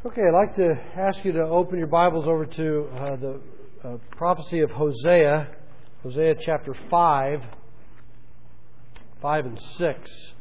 Okay, I'd like to ask you to open your Bibles over to the prophecy of Hosea, Hosea chapter 5 and 6.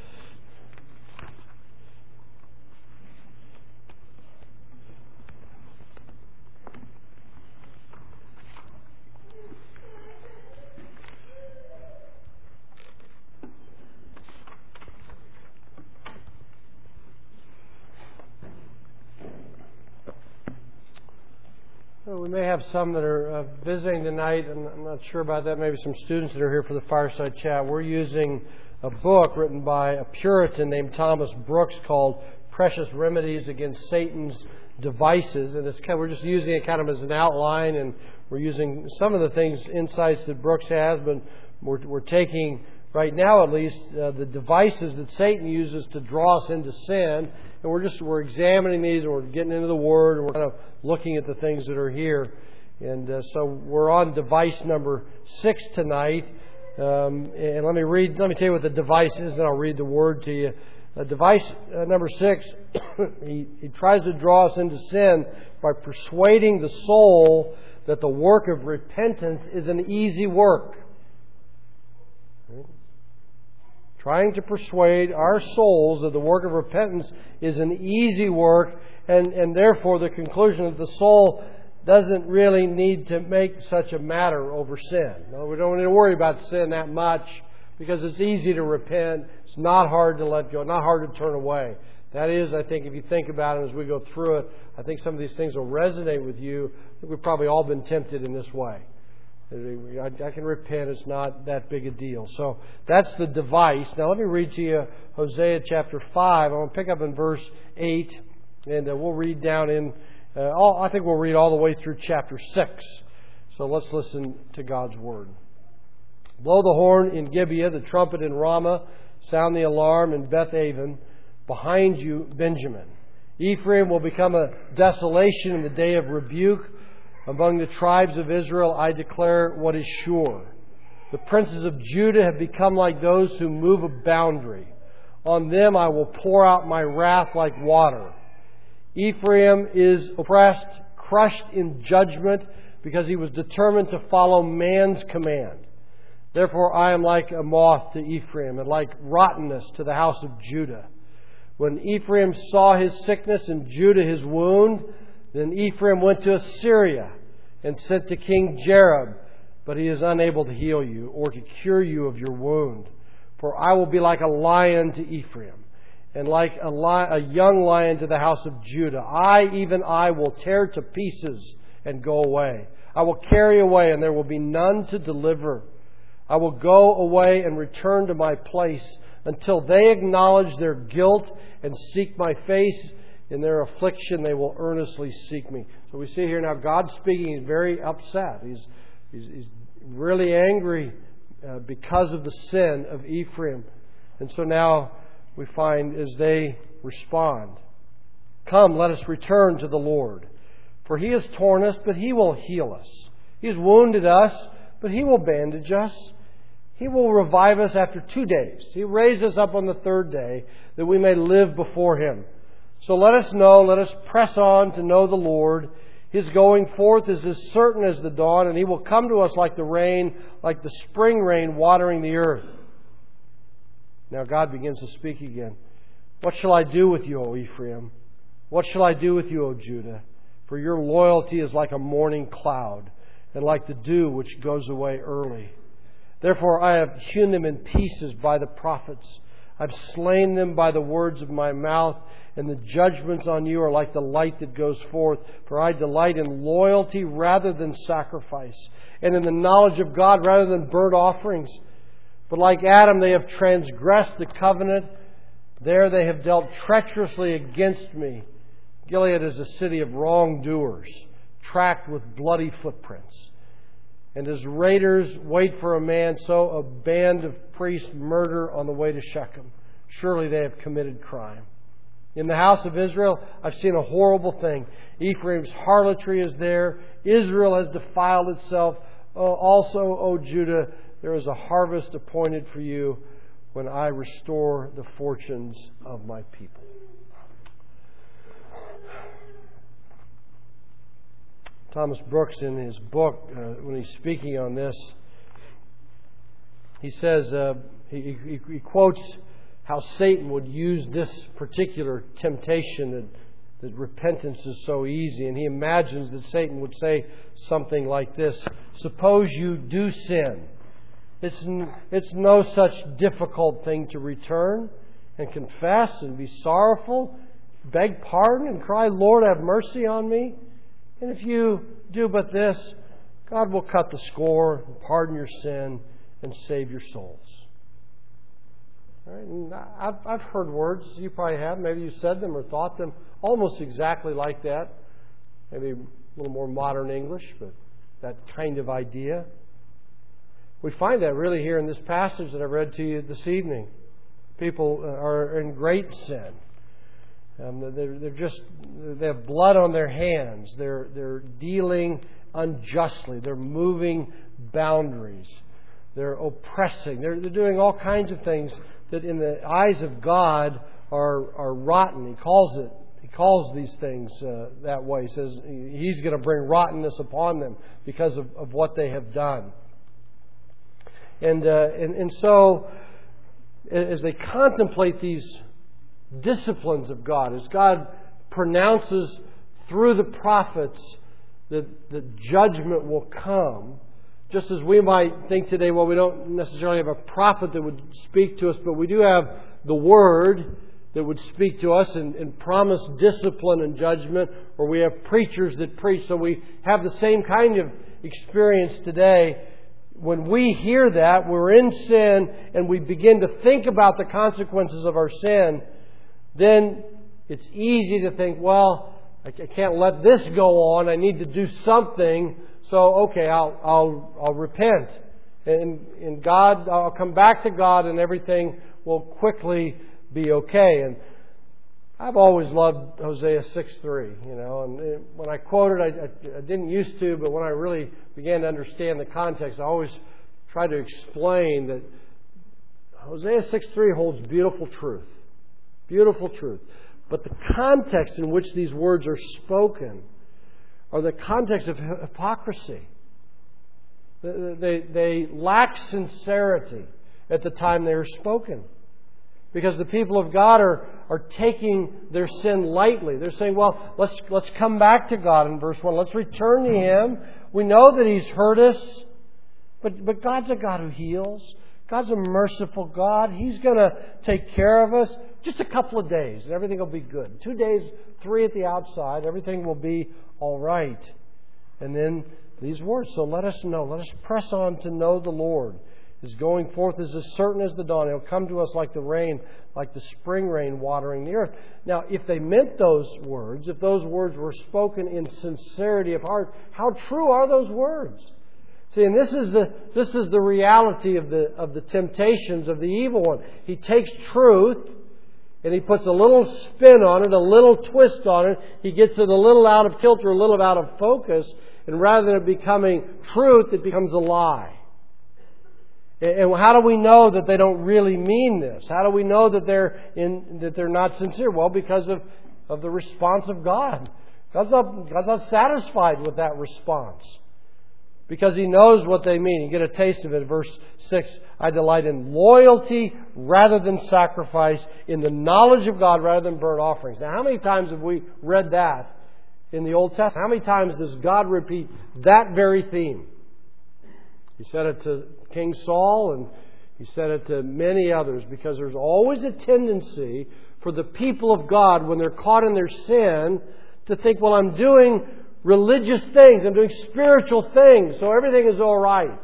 We may have some that are visiting tonight, and I'm not sure about that. Maybe some students that are here for the fireside chat. We're using a book written by a Puritan named Thomas Brooks called Precious Remedies Against Satan's Devices. And we're just using it kind of as an outline, and we're using some of the insights that Brooks has, but we're taking, right now at least, the devices that Satan uses to draw us into sin. And we're examining these, and we're getting into the Word, and we're kind of looking at the things that are here. And so we're on device number 6 tonight. And let me tell you what the device is, and I'll read the Word to you. Device number 6, he tries to draw us into sin by persuading the soul that the work of repentance is an easy work. Trying to persuade our souls that the work of repentance is an easy work, and therefore the conclusion that the soul doesn't really need to make such a matter over sin. No, we don't need to worry about sin that much because it's easy to repent. It's not hard to let go, not hard to turn away. That is, I think, if you think about it as we go through it, I think some of these things will resonate with you. I think we've probably all been tempted in this way. I can repent. It's not that big a deal. So that's the device. Now let me read to you Hosea chapter 5. I'm going to pick up in verse 8, and we'll read down in, I think we'll read all the way through chapter 6. So let's listen to God's Word. Blow the horn in Gibeah, the trumpet in Ramah, sound the alarm in Beth-aven. Behind you, Benjamin. Ephraim will become a desolation in the day of rebuke. Among the tribes of Israel, I declare what is sure. The princes of Judah have become like those who move a boundary. On them I will pour out my wrath like water. Ephraim is oppressed, crushed in judgment, because he was determined to follow man's command. Therefore I am like a moth to Ephraim, and like rottenness to the house of Judah. When Ephraim saw his sickness and Judah his wound, then Ephraim went to Assyria and sent to King Jareb, but he is unable to heal you or to cure you of your wound. For I will be like a lion to Ephraim, and like a young lion to the house of Judah. Even I, will tear to pieces and go away. I will carry away, and there will be none to deliver. I will go away and return to my place until they acknowledge their guilt and seek my face. In their affliction, they will earnestly seek me. So we see here now God speaking. He's very upset. He's really angry because of the sin of Ephraim. And so now we find as they respond, "Come, let us return to the Lord. For He has torn us, but He will heal us. He has wounded us, but He will bandage us. He will revive us after 2 days. He raised us up on the 3rd day, that we may live before Him. So let us press on to know the Lord. His going forth is as certain as the dawn, and He will come to us like the rain, like the spring rain watering the earth." Now God begins to speak again. "What shall I do with you, O Ephraim? What shall I do with you, O Judah? For your loyalty is like a morning cloud, and like the dew which goes away early. Therefore I have hewn them in pieces by the prophets. I've slain them by the words of my mouth, and the judgments on you are like the light that goes forth. For I delight in loyalty rather than sacrifice, and in the knowledge of God rather than burnt offerings. But like Adam, they have transgressed the covenant. There they have dealt treacherously against me. Gilead is a city of wrongdoers, tracked with bloody footprints. And as raiders wait for a man, so a band of priests murder on the way to Shechem. Surely they have committed crime. In the house of Israel, I've seen a horrible thing. Ephraim's harlotry is there. Israel has defiled itself. Also, O Judah, there is a harvest appointed for you when I restore the fortunes of my people." Thomas Brooks, in his book, when he's speaking on this, he says, he quotes how Satan would use this particular temptation that repentance is so easy. And he imagines that Satan would say something like this: suppose you do sin. It's no such difficult thing to return and confess and be sorrowful, beg pardon and cry, Lord, have mercy on me. And if you do but this, God will cut the score, pardon your sin, and save your souls. All right? And I've heard words, you probably have, maybe you said them or thought them, almost exactly like that. Maybe a little more modern English, but that kind of idea. We find that really here in this passage that I read to you this evening. People are in great sin. They have blood on their hands. They're dealing unjustly. They're moving boundaries. They're oppressing. They're doing all kinds of things that in the eyes of God are rotten. He calls these things that way. He says He's going to bring rottenness upon them because of what they have done. And so, as they contemplate these disciplines of God, as God pronounces through the prophets that judgment will come, just as we might think today, well, we don't necessarily have a prophet that would speak to us, but we do have the Word that would speak to us and promise discipline and judgment, or we have preachers that preach. So we have the same kind of experience today. When we hear that, we're in sin, and we begin to think about the consequences of our sin, then it's easy to think, well, I can't let this go on. I need to do something. So, okay, I'll repent. And God, I'll come back to God, and everything will quickly be okay. And I've always loved Hosea 6:3, and when I quoted, I didn't used to, but when I really began to understand the context, I always try to explain that Hosea 6:3 holds beautiful truth. Beautiful truth. But the context in which these words are spoken are the context of hypocrisy. They lack sincerity at the time they are spoken. Because the people of God are taking their sin lightly. They're saying, well, let's come back to God in verse 1. Let's return to Him. We know that He's hurt us. But God's a God who heals. God's a merciful God. He's going to take care of us. Just a couple of days and everything will be good. 2 days, 3 at the outside. Everything will be all right. And then these words. So let us know. Let us press on to know the Lord. His going forth is as certain as the dawn. He'll come to us like the rain, like the spring rain watering the earth. Now, if they meant those words, if those words were spoken in sincerity of heart, how true are those words? See, and this is the reality of the temptations of the evil one. He takes truth and he puts a little spin on it, a little twist on it. He gets it a little out of kilter, a little out of focus, and rather than it becoming truth, it becomes a lie. And how do we know that they don't really mean this? How do we know that they're not sincere? Well, because of the response of God. God's not satisfied with that response. Because He knows what they mean. You get a taste of it. Verse 6, I delight in loyalty rather than sacrifice, in the knowledge of God rather than burnt offerings. Now, how many times have we read that in the Old Testament? How many times does God repeat that very theme? He said it to King Saul, and He said it to many others, because there's always a tendency for the people of God, when they're caught in their sin, to think, well, I'm doing religious things, I'm doing spiritual things, so everything is all right.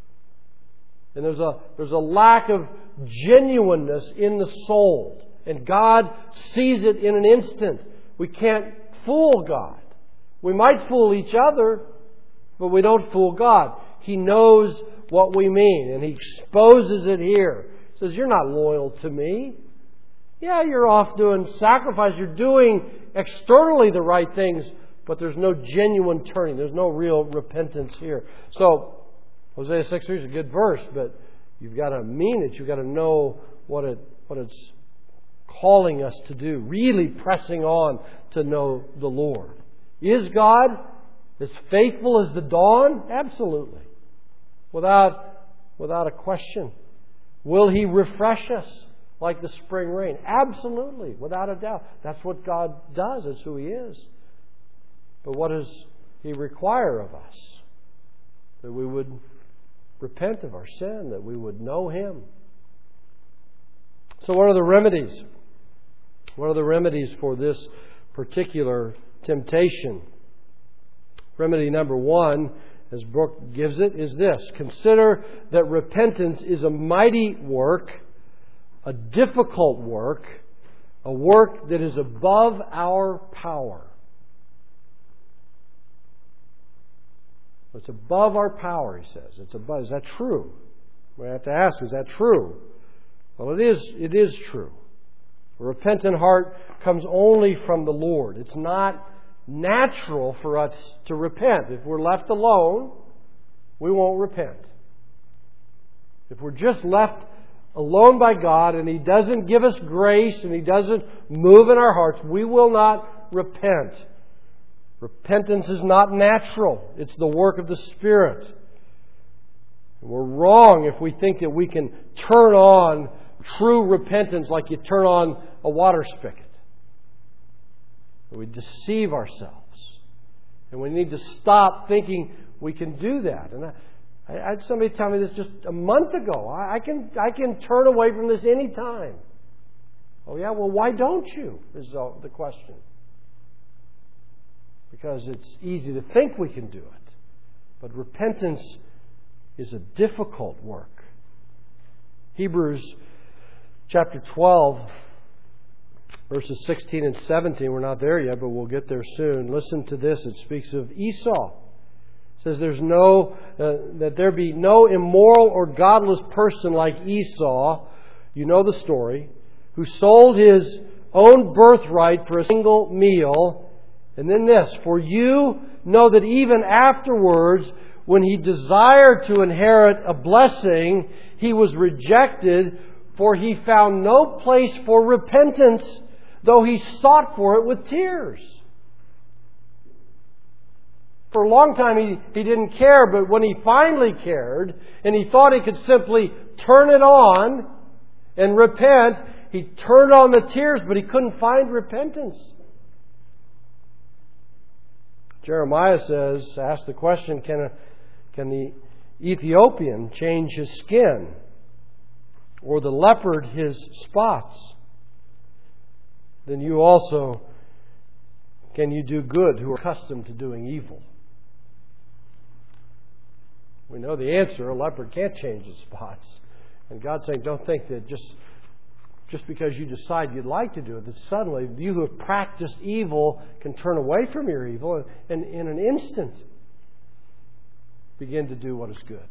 And there's a lack of genuineness in the soul, and God sees it in an instant. We can't fool God. We might fool each other, but we don't fool God. He knows what we mean, and He exposes it here. He says, you're not loyal to me. Yeah, you're off doing sacrifice. You're doing externally the right things, but there's no genuine turning. There's no real repentance here. So, Hosea 6:3 is a good verse, but you've got to mean it. You've got to know what it's calling us to do. Really pressing on to know the Lord. Is God As faithful as the dawn? Absolutely. Without a question. Will He refresh us like the spring rain? Absolutely, without a doubt. That's what God does. That's who He is. But what does He require of us? That we would repent of our sin, that we would know Him. So what are the remedies? What are the remedies for this particular temptation? Remedy number one, as Brooke gives it, is this. Consider that repentance is a mighty work, a difficult work, a work that is above our power. It's above our power, he says. It's above. Is that true? We have to ask, is that true? Well, it is true. A repentant heart comes only from the Lord. It's not natural for us to repent. If we're left alone, we won't repent. If we're just left alone by God and He doesn't give us grace and He doesn't move in our hearts, we will not repent. Repentance is not natural. It's the work of the Spirit. And we're wrong if we think that we can turn on true repentance like you turn on a water spigot. We deceive ourselves. And we need to stop thinking we can do that. And I had somebody tell me this just a month ago. I can turn away from this any time. Oh yeah, well why don't you? Is the question. Because it's easy to think we can do it. But repentance is a difficult work. Hebrews chapter 12, verses 16 and 17. We're not there yet, but we'll get there soon. Listen to this. It speaks of Esau. It says that there be no immoral or godless person like Esau, you know the story, who sold his own birthright for a single meal. And then this, for you know that even afterwards, when he desired to inherit a blessing, he was rejected, for he found no place for repentance, though he sought for it with tears. For a long time he didn't care, but when he finally cared, and he thought he could simply turn it on and repent, he turned on the tears, but he couldn't find repentance. Jeremiah asks the question, can the Ethiopian change his skin? Or the leopard his spots? Then you also, can you do good who are accustomed to doing evil? We know the answer. A leopard can't change his spots. And God's saying, don't think that just because you decide you'd like to do it, that suddenly you who have practiced evil can turn away from your evil and in an instant begin to do what is good.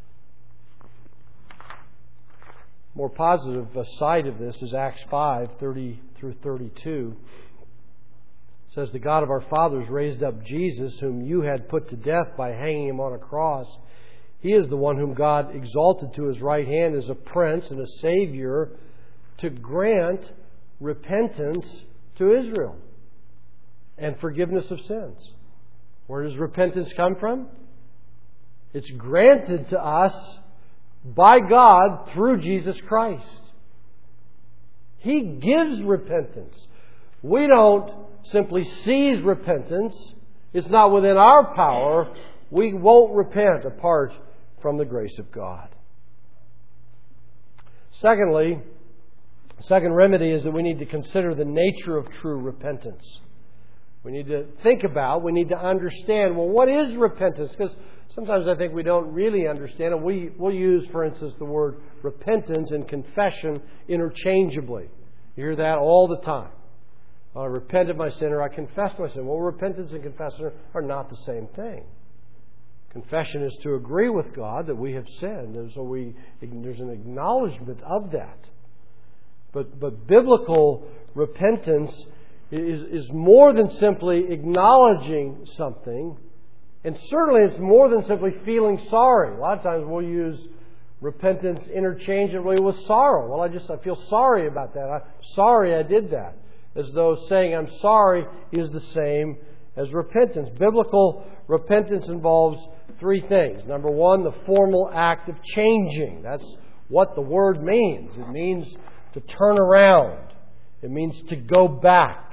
More positive side of this is Acts 5:30 through 32. It says, the God of our fathers raised up Jesus, whom you had put to death by hanging Him on a cross. He is the one whom God exalted to His right hand as a prince and a Savior, to grant repentance to Israel and forgiveness of sins. Where does repentance come from? It's granted to us by God through Jesus Christ. He gives repentance. We don't simply seize repentance. It's not within our power. We won't repent apart from the grace of God. Secondly, second remedy is that we need to consider the nature of true repentance. We need to think about, we need to understand, well, what is repentance? Because sometimes I think we don't really understand it. We'll use, for instance, the word repentance and confession interchangeably. You hear that all the time. I repent of my sin, or I confess my sin. Well, repentance and confession are not the same thing. Confession is to agree with God that we have sinned, and so there's an acknowledgement of that. But biblical repentance is more than simply acknowledging something, and certainly it's more than simply feeling sorry. A lot of times we'll use repentance interchangeably with sorrow. Well, I feel sorry about that. I'm sorry I did that. As though saying I'm sorry is the same as repentance. Biblical repentance involves three things. Number one, the formal act of changing. That's what the word means. It means to turn around. It means to go back.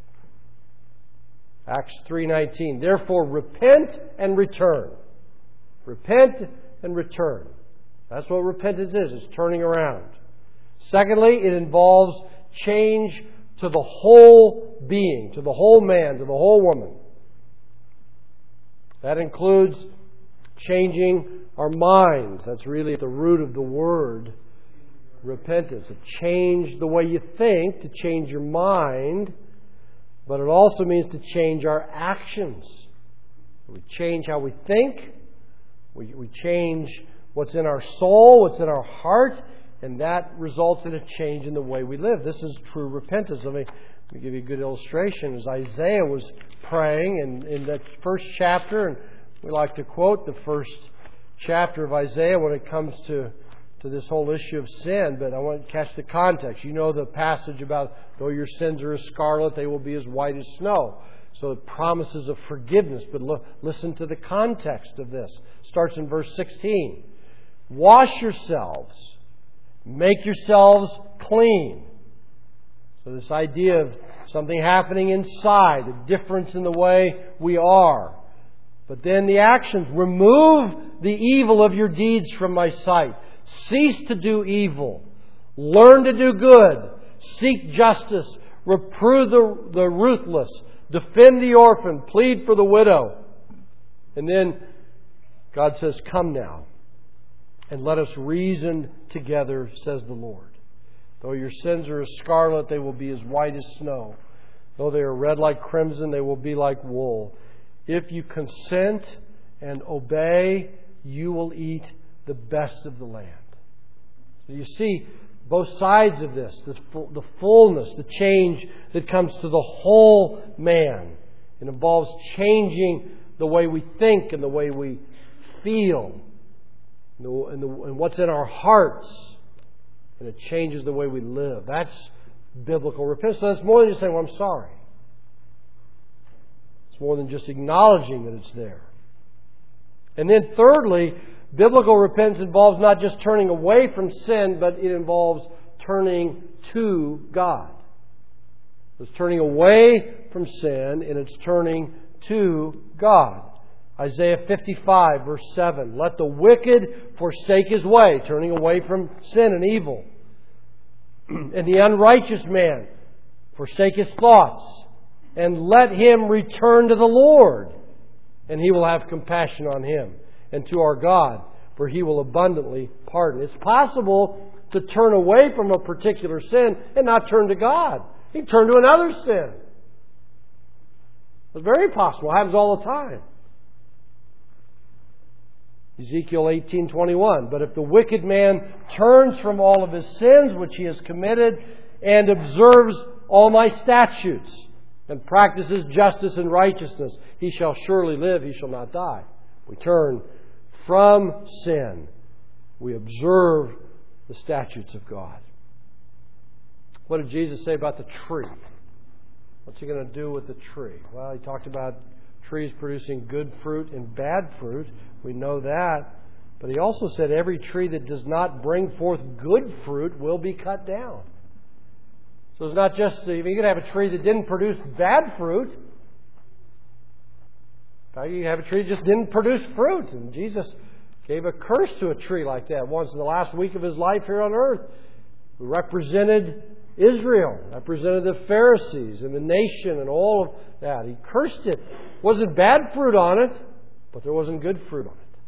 Acts 3:19. Therefore, repent and return. Repent and return. That's what repentance is. It's turning around. Secondly, it involves change to the whole being, to the whole man, to the whole woman. That includes changing our minds. That's really at the root of the word repentance. To change the way you think, to change your mind, but it also means to change our actions. We change how we think. We change what's in our soul, what's in our heart, and that results in a change in the way we live. This is true repentance. Let me give you a good illustration. As Isaiah was praying in that first chapter, and we like to quote the first chapter of Isaiah when it comes to this whole issue of sin, but I want to catch the context. You know the passage about, though your sins are as scarlet, they will be as white as snow. So it promises of forgiveness, but listen to the context of this. It starts in verse 16. Wash yourselves, make yourselves clean. So this idea of something happening inside, a difference in the way we are. But then the actions, remove the evil of your deeds from my sight. Cease to do evil. Learn to do good. Seek justice. Reprove the ruthless. Defend the orphan. Plead for the widow. And then God says, come now, and let us reason together, says the Lord. Though your sins are as scarlet, they will be as white as snow. Though they are red like crimson, they will be like wool. If you consent and obey, you will eat the best of the land. So you see both sides of this, the fullness, the change that comes to the whole man. It involves changing the way we think and the way we feel and what's in our hearts. And it changes the way we live. That's biblical repentance. So it's more than just saying, well, I'm sorry. It's more than just acknowledging that it's there. And then thirdly, biblical repentance involves not just turning away from sin, but it involves turning to God. It's turning away from sin and it's turning to God. Isaiah 55 verse 7. Let the wicked forsake his way, turning away from sin and evil. And the unrighteous man forsake his thoughts. And let him return to the Lord, and He will have compassion on him, and to our God, for He will abundantly pardon. It's possible to turn away from a particular sin and not turn to God. You can turn to another sin. It's very possible. It happens all the time. Ezekiel 18:21. But if the wicked man turns from all of his sins which he has committed and observes all my statutes and practices justice and righteousness, he shall surely live, he shall not die. We turn from sin. We observe the statutes of God. What did Jesus say about the tree? What's He going to do with the tree? Well, He talked about trees producing good fruit and bad fruit. We know that. But He also said every tree that does not bring forth good fruit will be cut down. So it's not just, you could have a tree that didn't produce bad fruit. In fact, you could have a tree that just didn't produce fruit. And Jesus gave a curse to a tree like that once in the last week of His life here on earth. He represented Israel, represented the Pharisees and the nation and all of that. He cursed it. Wasn't bad fruit on it, but there wasn't good fruit on it.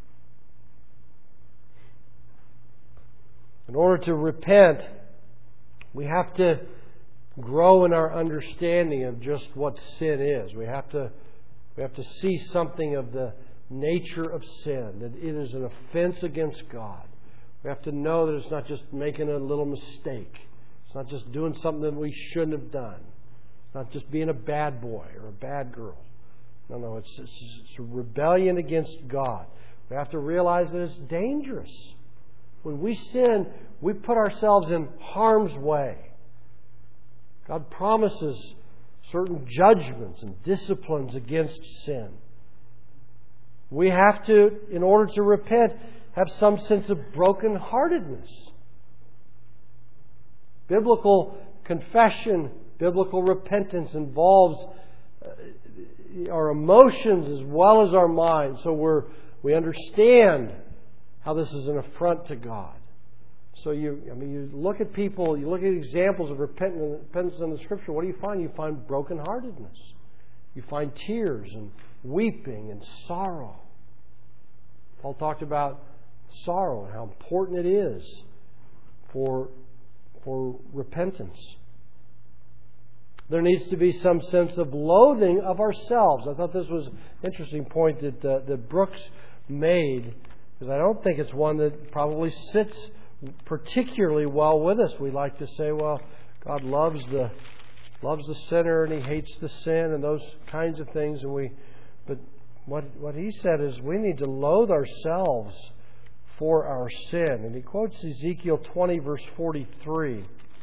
In order to repent, we have to grow in our understanding of just what sin is. We have to see something of the nature of sin, that it is an offense against God. We have to know that it's not just making a little mistake. It's not just doing something that we shouldn't have done. It's not just being a bad boy or a bad girl. No, it's a rebellion against God. We have to realize that it's dangerous. When we sin, we put ourselves in harm's way. God promises certain judgments and disciplines against sin. We have to, in order to repent, have some sense of brokenheartedness. Biblical confession, biblical repentance involves our emotions as well as our minds. So we understand how this is an affront to God. So you look at people, you look at examples of repentance in the Scripture. What do you find? You find brokenheartedness. You find tears and weeping and sorrow. Paul talked about sorrow and how important it is for repentance. There needs to be some sense of loathing of ourselves. I thought this was an interesting point that Brooks made, because I don't think it's one that probably sits particularly well with us. We like to say, well, God loves the sinner and He hates the sin and those kinds of things. But what he said is we need to loathe ourselves for our sin. And he quotes Ezekiel 20, verse 43.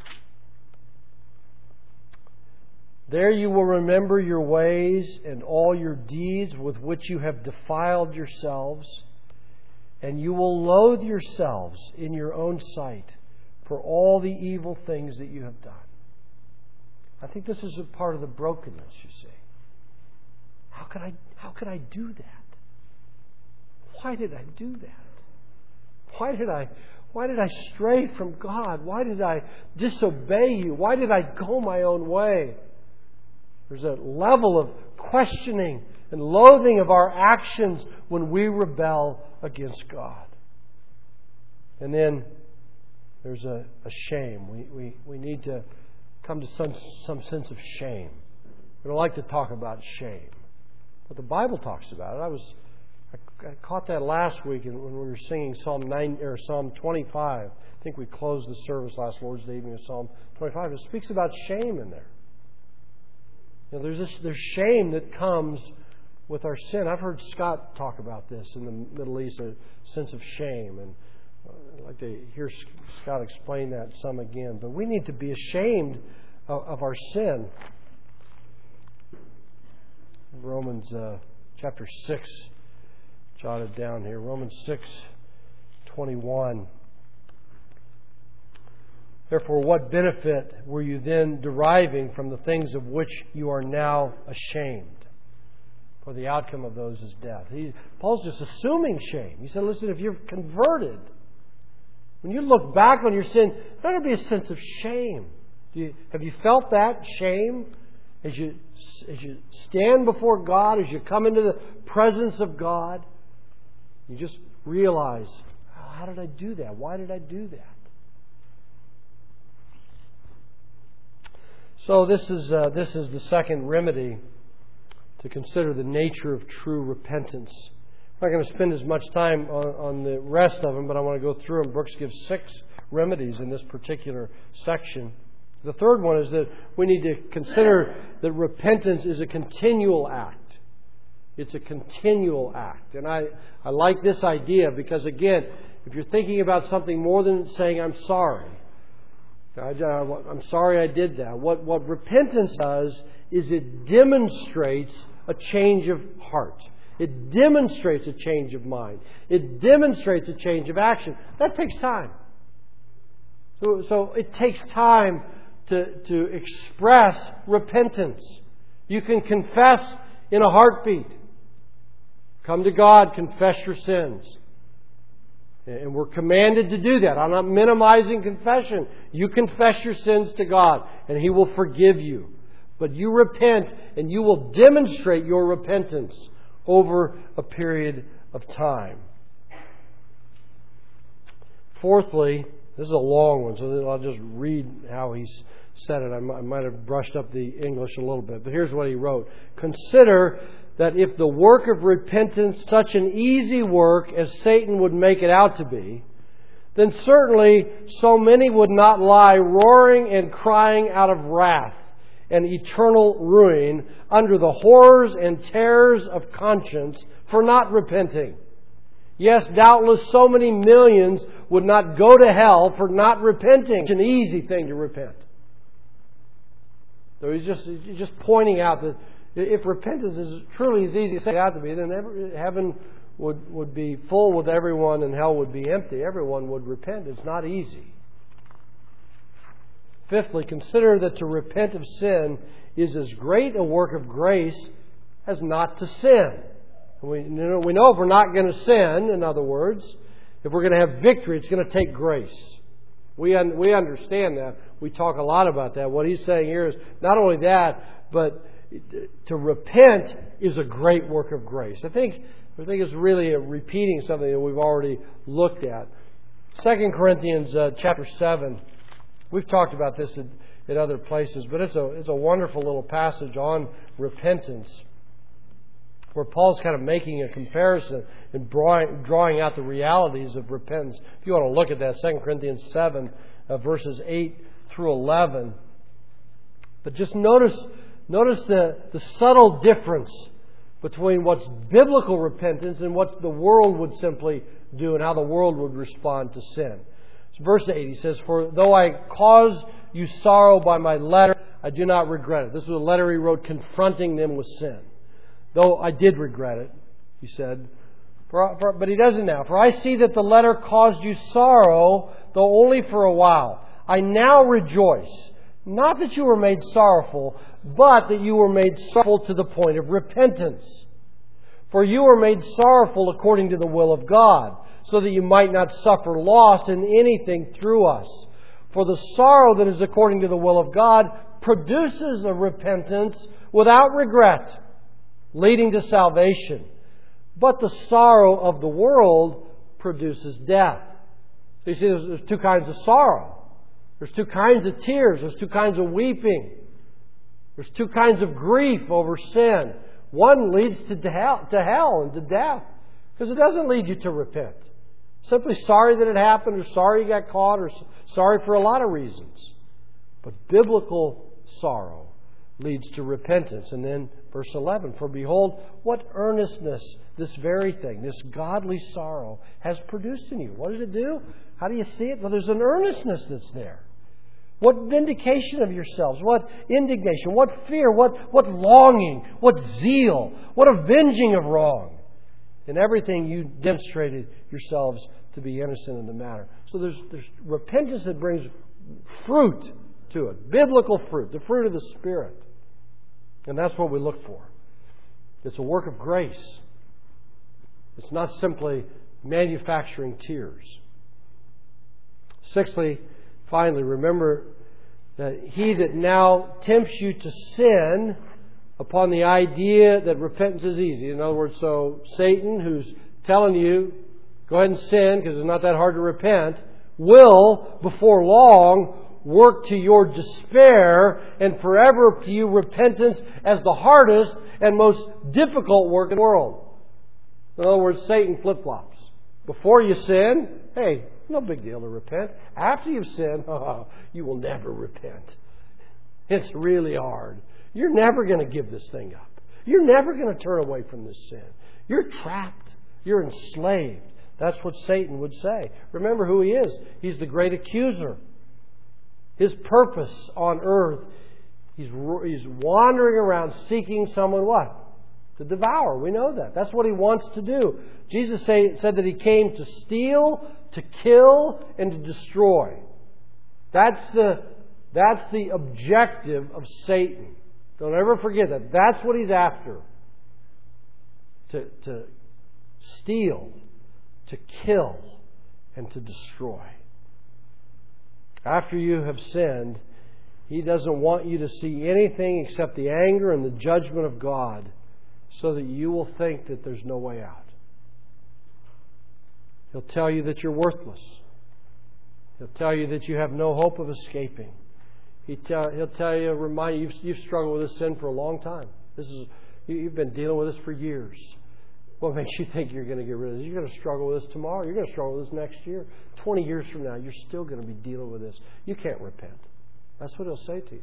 There you will remember your ways and all your deeds with which you have defiled yourselves, and you will loathe yourselves in your own sight for all the evil things that you have done. I think this is a part of the brokenness, you see. How could I do that? Why did I do that? Why did I stray from God? Why did I disobey You? Why did I go my own way? There's a level of questioning and loathing of our actions when we rebel against God. And then there's a shame. We need to come to some sense of shame. We don't like to talk about shame, but the Bible talks about it. I caught that last week when we were singing Psalm 25. I think we closed the service last Lord's Day evening with Psalm 25. It speaks about shame in there. You know, there's shame that comes with our sin. I've heard Scott talk about this in the Middle East, a sense of shame, and I'd like to hear Scott explain that some again. But we need to be ashamed of our sin. Romans chapter 6, jotted down here. Romans 6:21. Therefore, what benefit were you then deriving from the things of which you are now ashamed? For the outcome of those is death. Paul's just assuming shame. He said, listen, if you're converted, when you look back on your sin, there's going to be a sense of shame. Have you felt that shame as you stand before God, as you come into the presence of God? You just realize, how did I do that? Why did I do that? So this is the second remedy to consider the nature of true repentance. I'm not going to spend as much time on the rest of them, but I want to go through them. Brooks gives 6 remedies in this particular section. The third one is that we need to consider that repentance is a continual act. It's a continual act. And I like this idea because, again, if you're thinking about something more than saying, I'm sorry, I'm sorry I did that. What repentance does is it demonstrates a change of heart. It demonstrates a change of mind. It demonstrates a change of action. That takes time. So it takes time to express repentance. You can confess in a heartbeat. Come to God, confess your sins. And we're commanded to do that. I'm not minimizing confession. You confess your sins to God, and He will forgive you. But you repent, and you will demonstrate your repentance over a period of time. Fourthly, this is a long one, so I'll just read how he's said it. I might have brushed up the English a little bit, but here's what he wrote. Consider that if the work of repentance such an easy work as Satan would make it out to be, then certainly so many would not lie roaring and crying out of wrath and eternal ruin under the horrors and terrors of conscience for not repenting. Yes, doubtless so many millions would not go to hell for not repenting. It's an easy thing to repent. So he's just pointing out that if repentance is truly as easy as it ought to be, then heaven would be full with everyone and hell would be empty. Everyone would repent. It's not easy. Fifthly, consider that to repent of sin is as great a work of grace as not to sin. We know if we're not going to sin, in other words, if we're going to have victory, it's going to take grace. We understand that. We talk a lot about that. What he's saying here is not only that, but to repent is a great work of grace. I think it's really repeating something that we've already looked at. 2 Corinthians chapter 7. We've talked about this in other places, but it's a wonderful little passage on repentance, where Paul's kind of making a comparison and drawing out the realities of repentance. If you want to look at that, 2 Corinthians 7, verses 8 through 11. But just notice the subtle difference between what's biblical repentance and what the world would simply do and how the world would respond to sin. So verse 8, he says, "For though I cause you sorrow by my letter, I do not regret it." This was a letter he wrote confronting them with sin. "Though I did regret it," he said. But he doesn't now. "For I see that the letter caused you sorrow, though only for a while. I now rejoice, not that you were made sorrowful, but that you were made sorrowful to the point of repentance. For you were made sorrowful according to the will of God, so that you might not suffer loss in anything through us. For the sorrow that is according to the will of God produces a repentance without regret, leading to salvation. But the sorrow of the world produces death." So you see, there's two kinds of sorrow. There's two kinds of tears. There's two kinds of weeping. There's two kinds of grief over sin. One leads to hell and to death, because it doesn't lead you to repent. Simply sorry that it happened, or sorry you got caught, or sorry for a lot of reasons. But biblical sorrow leads to repentance. And then verse 11, "For behold, what earnestness this very thing, this godly sorrow, has produced in you." What does it do? How do you see it? Well, there's an earnestness that's there. What vindication of yourselves, what indignation, what fear, what longing, what zeal, what avenging of wrong. In everything you demonstrated yourselves to be innocent in the matter. So there's repentance that brings fruit to it. Biblical fruit, the fruit of the Spirit. And that's what we look for. It's a work of grace. It's not simply manufacturing tears. Sixthly, finally, remember that he that now tempts you to sin upon the idea that repentance is easy. In other words, so Satan, who's telling you, go ahead and sin because it's not that hard to repent, will, before long, work to your despair and forever to you repentance as the hardest and most difficult work in the world. In other words, Satan flip-flops. Before you sin, hey, no big deal to repent. After you've sinned, you will never repent. It's really hard. You're never going to give this thing up. You're never going to turn away from this sin. You're trapped. You're enslaved. That's what Satan would say. Remember who he is. He's the great accuser. His purpose on earth, he's wandering around seeking someone what? To devour. We know that. That's what he wants to do. Jesus said that he came to steal, to kill, and to destroy. That's the objective of Satan. Don't ever forget that. That's what he's after. To steal, to kill, and to destroy. After you have sinned, he doesn't want you to see anything except the anger and the judgment of God, so that you will think that there's no way out. He'll tell you that you're worthless. He'll tell you that you have no hope of escaping. He'll tell you, remind you, you've struggled with this sin for a long time. You've been dealing with this for years. What makes you think you're going to get rid of this? You're going to struggle with this tomorrow. You're going to struggle with this next year. 20 years from now, you're still going to be dealing with this. You can't repent. That's what he'll say to you.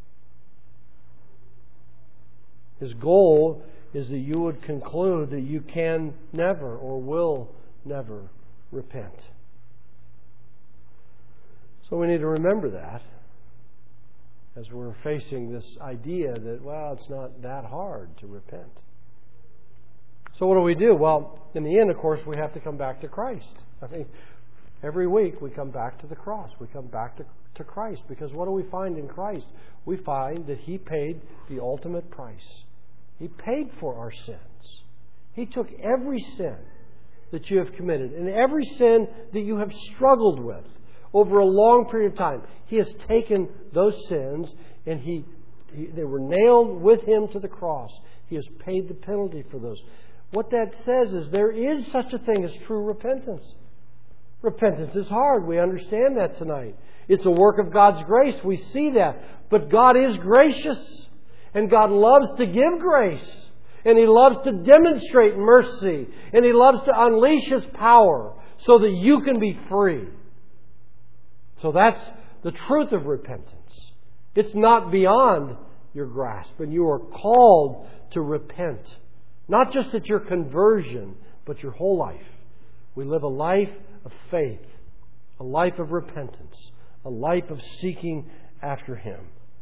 His goal is that you would conclude that you can never or will never repent. So we need to remember that. as we're facing this idea that, well, it's not that hard to repent. So what do? Well, in the end, of course, we have to come back to Christ. I mean, every week we come back to the cross. We come back to Christ, because what do we find in Christ? We find that He paid the ultimate price. He paid for our sins. He took every sin that you have committed and every sin that you have struggled with over a long period of time. He has taken those sins and they were nailed with Him to the cross. He has paid the penalty for those. What that says is there is such a thing as true repentance. Repentance is hard. We understand that tonight. It's a work of God's grace. We see that. But God is gracious. And God loves to give grace. And He loves to demonstrate mercy. And He loves to unleash His power so that you can be free. So that's the truth of repentance. It's not beyond your grasp. And you are called to repent. Not just at your conversion, but your whole life. We live a life of faith, a life of repentance, a life of seeking after Him.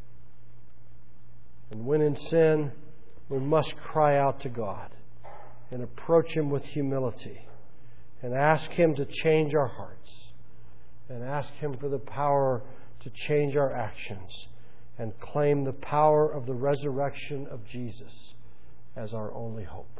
And when in sin, we must cry out to God and approach Him with humility and ask Him to change our hearts and ask Him for the power to change our actions and claim the power of the resurrection of Jesus as our only hope.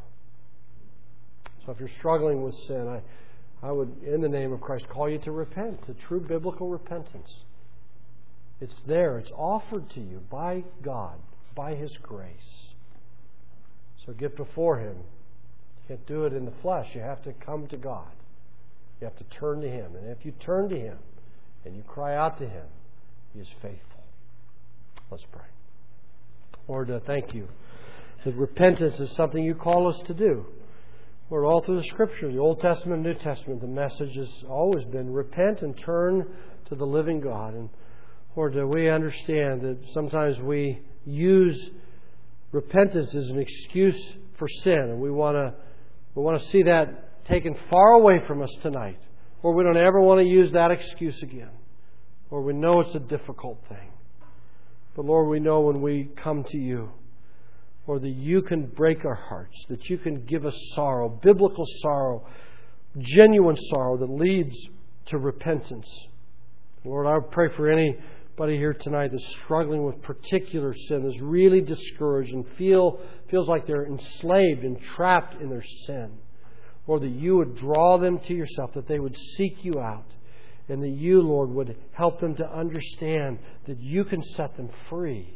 So if you're struggling with sin, I would, in the name of Christ, call you to repent, to true biblical repentance. It's there. It's offered to you by God, by His grace. So get before Him. You can't do it in the flesh. You have to come to God. You have to turn to Him. And if you turn to Him and you cry out to Him, He is faithful. Let's pray. Lord, thank You that repentance is something You call us to do. Lord, all through the Scripture, the Old Testament and New Testament, the message has always been repent and turn to the living God. And Lord, we understand that sometimes we use repentance as an excuse for sin, and we want to see that taken far away from us tonight. Or we don't ever want to use that excuse again. Or we know it's a difficult thing. But Lord, we know when we come to You, Lord, that You can break our hearts, that You can give us sorrow, biblical sorrow, genuine sorrow that leads to repentance. Lord, I pray for anybody here tonight that's struggling with particular sin, that's really discouraged and feels like they're enslaved and trapped in their sin. Lord, that You would draw them to Yourself, that they would seek You out, and that You, Lord, would help them to understand that You can set them free.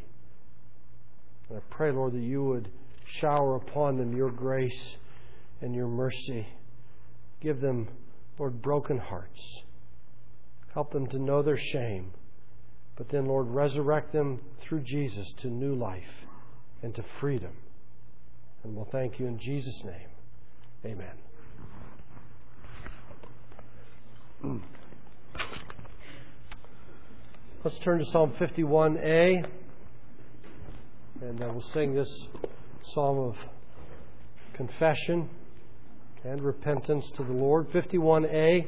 And I pray, Lord, that You would shower upon them Your grace and Your mercy. Give them, Lord, broken hearts. Help them to know their shame. But then, Lord, resurrect them through Jesus to new life and to freedom. And we'll thank You in Jesus' name. Amen. Let's turn to Psalm 51a. And we'll sing this psalm of confession and repentance to the Lord. 51a.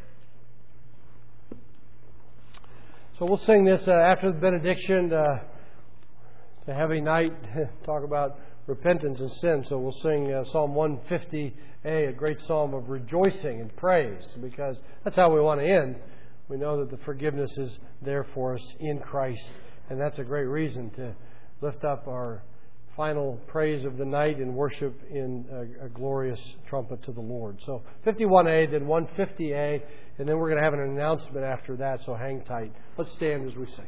So we'll sing this after the benediction. It's a heavy night. Talk about repentance and sin. So we'll sing Psalm 150a, a great psalm of rejoicing and praise, because that's how we want to end. We know that the forgiveness is there for us in Christ. And that's a great reason to lift up our final praise of the night and worship in a glorious trumpet to the Lord. So 51a, then 150a, and then we're going to have an announcement after that, so hang tight. Let's stand as we sing.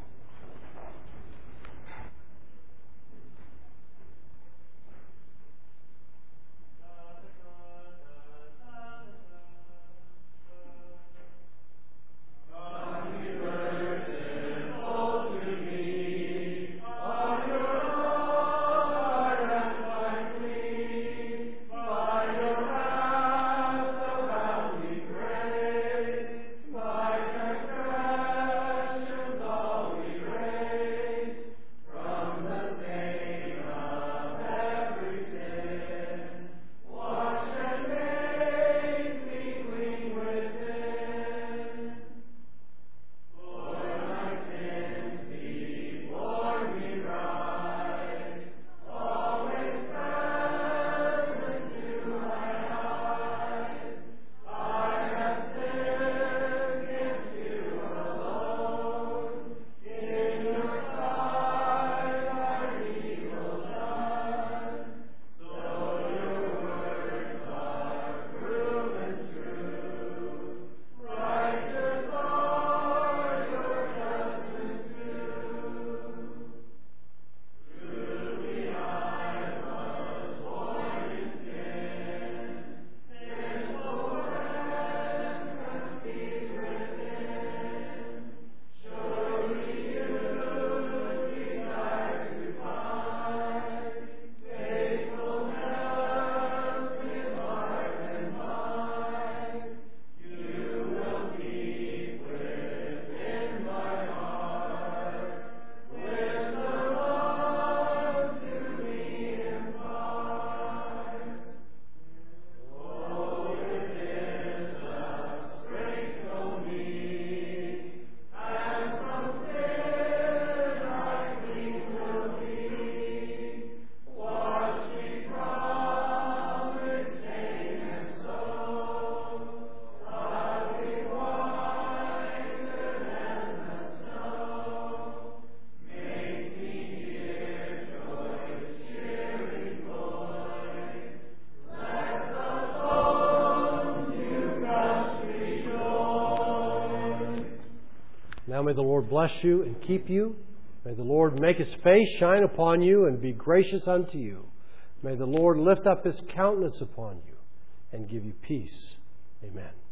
Now may the Lord bless you and keep you. May the Lord make His face shine upon you and be gracious unto you. May the Lord lift up His countenance upon you and give you peace. Amen.